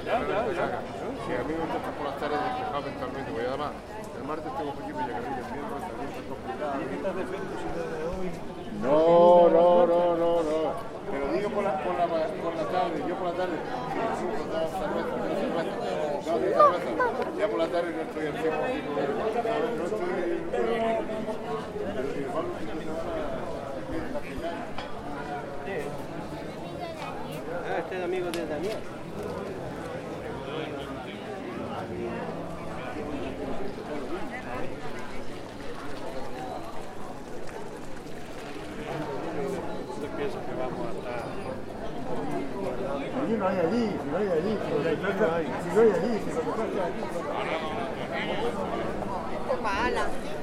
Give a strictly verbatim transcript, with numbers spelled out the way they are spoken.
Ya, ya, ya. Si a mí me gusta por las tardes despejado mentalmente, porque además el martes tengo que ir a Villacarril, el miércoles también es complicado. ¿Y qué estás de frente de hoy? No, no, no, no, no. Pero digo por la, por la, por la tarde, yo por la tarde, sí, sí, por la cerveza, no cerveza. No, de cerveza. Ya por la tarde no estoy al cien por ciento. No estoy... Pero si igual un fin de semana... Ah, este es amigo de Daniel. Yo pienso que vamos a estar... Si no hay allí, si no hay allí, si no hay allí, si no hay allí, si no hay allí. Mala.